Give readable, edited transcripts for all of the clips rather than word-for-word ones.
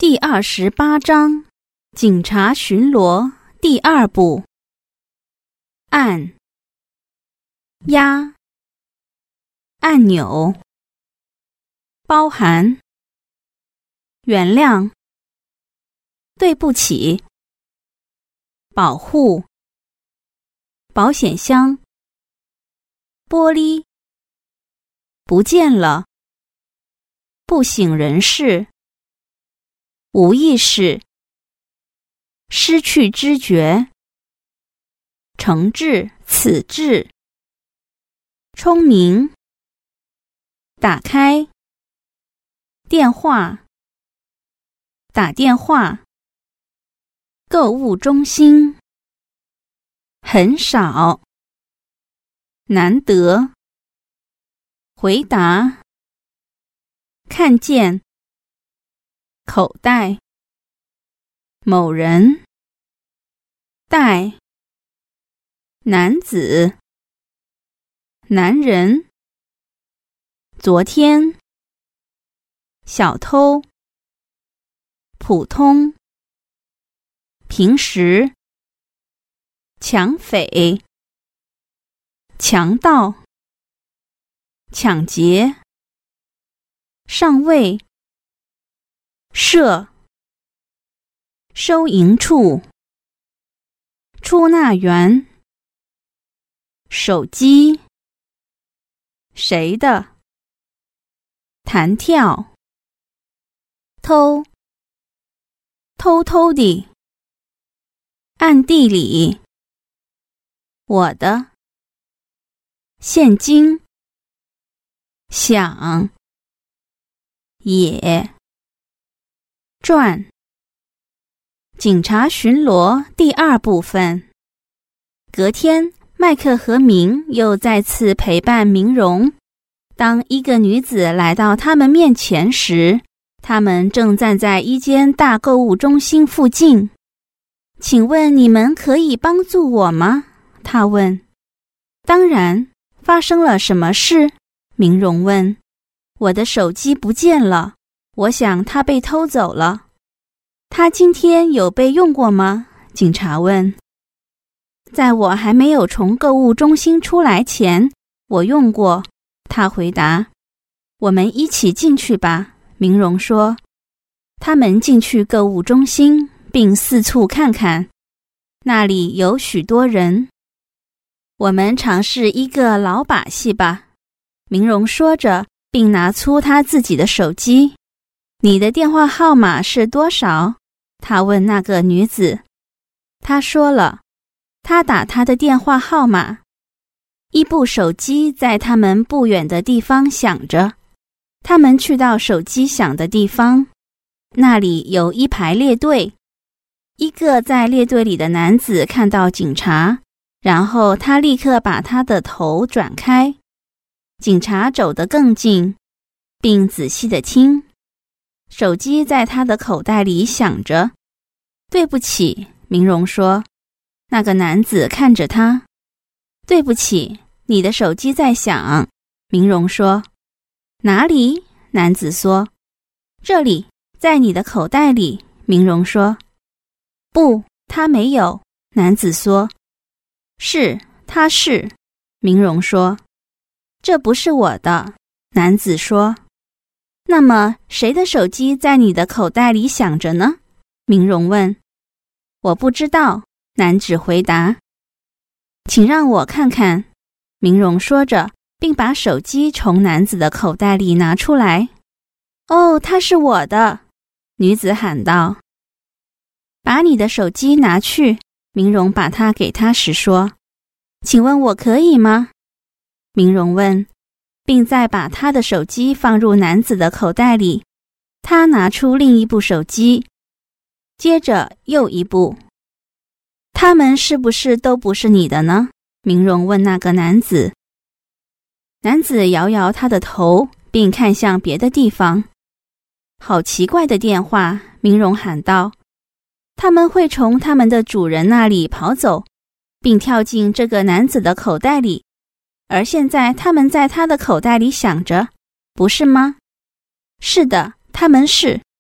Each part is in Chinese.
第28章警察巡逻第2部。按、压、按钮、包含、原谅、对不起、保护、保险箱、玻璃、不见了、不省人事、无意识、失去知觉、惩治、此治、聪明、打开、电话、打电话、购物中心、很少、难得、回答、看见、口袋、某人、带、男子、男人、昨天、小偷、普通、平时、抢匪、强盗、抢劫、上尉、设、收银处、出纳员、手机、谁的、弹跳、偷、偷偷地、暗地里、我的、现金、想、也、转。警察巡逻第2部分。隔天，麦克和明又再次陪伴明荣。当一个女子来到他们面前时，他们正站在一间大购物中心附近。请问你们可以帮助我吗？他问。当然。发生了什么事？明荣问。我的手机不见了，我想它被偷走了。他今天有被用过吗？警察问。在我还没有从购物中心出来前，我用过，他回答。我们一起进去吧，明荣说。他们进去购物中心，并四处看看。那里有许多人。我们尝试一个老把戏吧，明荣说着，并拿出他自己的手机。你的电话号码是多少？他问那个女子。她说了，他打她的电话号码。一部手机在他们不远的地方响着。他们去到手机响的地方，那里有一排列队。一个在列队里的男子看到警察，然后他立刻把他的头转开。警察走得更近，并仔细地听。手机在他的口袋里响着。对不起，明荣说。那个男子看着他。对不起，你的手机在响，明荣说。哪里？男子说。这里，在你的口袋里，明荣说。不，他没有，男子说。是，他是，明荣说。这不是我的，男子说。那么，谁的手机在你的口袋里响着呢？明荣问。我不知道，男子回答。请让我看看，明荣说着，并把手机从男子的口袋里拿出来。哦，它是我的，女子喊道。把你的手机拿去，明荣把它给他时说。请问我可以吗？明荣问，并再把他的手机放入男子的口袋里。他拿出另一部手机，接着又一部。他们是不是都不是你的呢？明荣问那个男子。男子摇摇他的头，并看向别的地方。好奇怪的电话，明荣喊道。他们会从他们的主人那里跑走，并跳进这个男子的口袋里，而现在他们在他的口袋里响着，不是吗？是的，他们是。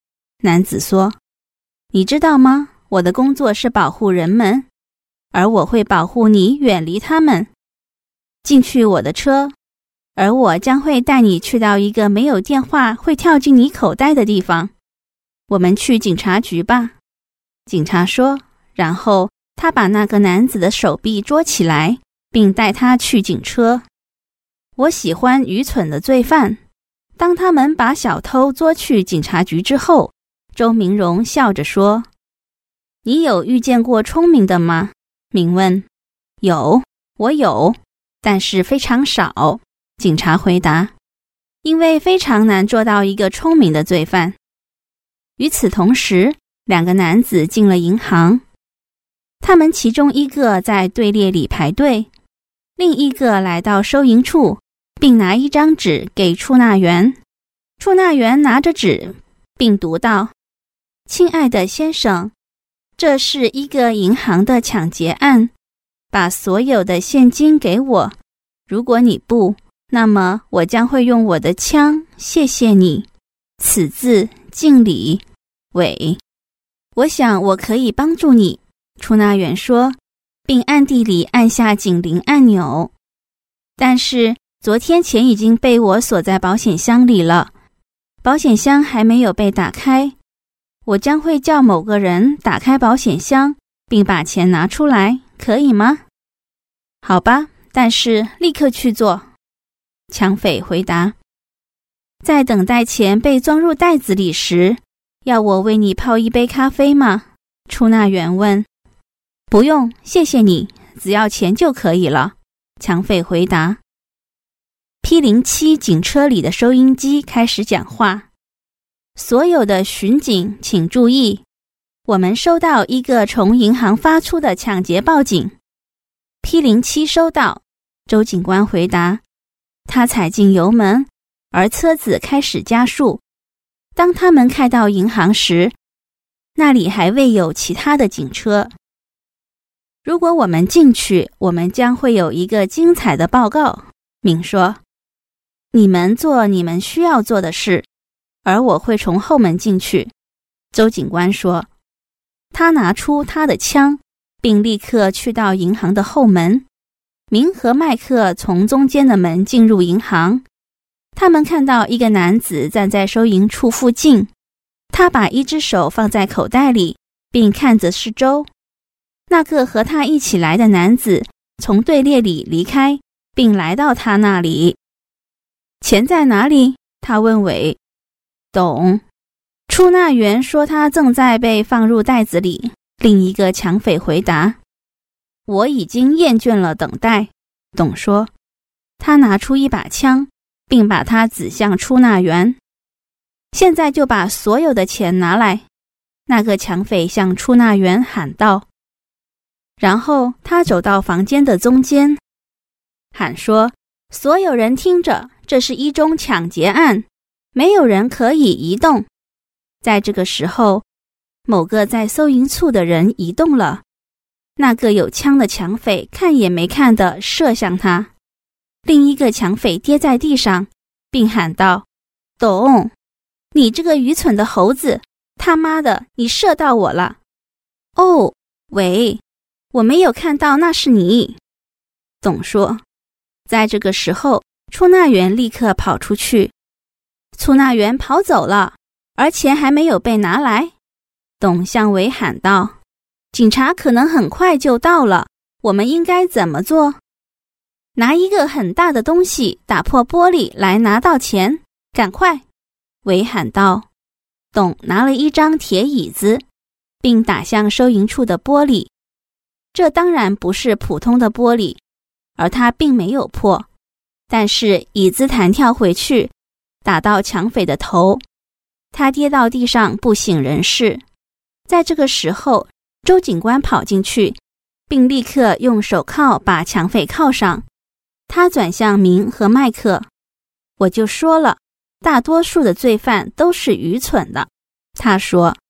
男子说：你知道吗？我的工作是保护人们，而我会保护你远离他们。进去我的车，而我将会带你去到一个没有电话会跳进你口袋的地方。我们去警察局吧。警察说，然后他把那个男子的手臂捉起来，并带他去警车。我喜欢愚蠢的罪犯。当他们把小偷捉去警察局之后，周明荣笑着说：你有遇见过聪明的吗？明问。有，我有，但是非常少。警察回答，因为非常难捉到一个聪明的罪犯。与此同时，两个男子进了银行。他们其中一个在队列里排队，另一个来到收银处，并拿一张纸给出纳员。出纳员拿着纸，并读道：亲爱的先生，这是一个银行的抢劫案，把所有的现金给我，如果你不，那么我将会用我的枪。谢谢你。此字敬礼。伟。我想我可以帮助你，出纳员说，并暗地里按下警铃按钮。但是昨天钱已经被我锁在保险箱里了，保险箱还没有被打开。我将会叫某个人打开保险箱，并把钱拿出来，可以吗？好吧，但是立刻去做。抢匪回答。在等待钱被装入袋子里时，要我为你泡一杯咖啡吗？出纳员问。不用，谢谢你，只要钱就可以了。抢匪回答。P07 警车里的收音机开始讲话。所有的巡警请注意，我们收到一个从银行发出的抢劫报警。P07 收到，周警官回答。他踩进油门，而车子开始加速。当他们开到银行时，那里还未有其他的警车。如果我们进去，我们将会有一个精彩的报告，明说。你们做你们需要做的事，而我会从后门进去。周警官说。他拿出他的枪，并立刻去到银行的后门。明和麦克从中间的门进入银行。他们看到一个男子站在收银处附近，他把一只手放在口袋里，并看着四周。那个和他一起来的男子从队列里离开，并来到他那里。钱在哪里？他问伟。懂。出纳员说他正在被放入袋子里。另一个抢匪回答。我已经厌倦了等待，董说。他拿出一把枪，并把它指向出纳员。现在就把所有的钱拿来，那个抢匪向出纳员喊道。然后他走到房间的中间，喊说：所有人听着，这是一宗抢劫案，没有人可以移动。在这个时候，某个在收银处的人移动了，那个有枪的抢匪看也没看地射向他。另一个抢匪跌在地上，并喊道：董，你这个愚蠢的猴子，他妈的，你射到我了。哦，喂，我没有看到那是你。董说。在这个时候，出纳员立刻跑出去。出纳员跑走了，而钱还没有被拿来。董向伟喊道：警察可能很快就到了，我们应该怎么做？拿一个很大的东西打破玻璃来拿到钱，赶快！伟喊道。董拿了一张铁椅子，并打向收银处的玻璃。这当然不是普通的玻璃，而它并没有破，但是椅子弹跳回去，打到抢匪的头，他跌到地上不省人事。在这个时候，周警官跑进去，并立刻用手铐把抢匪铐上。他转向明和麦克。我就说了，大多数的罪犯都是愚蠢的，他说。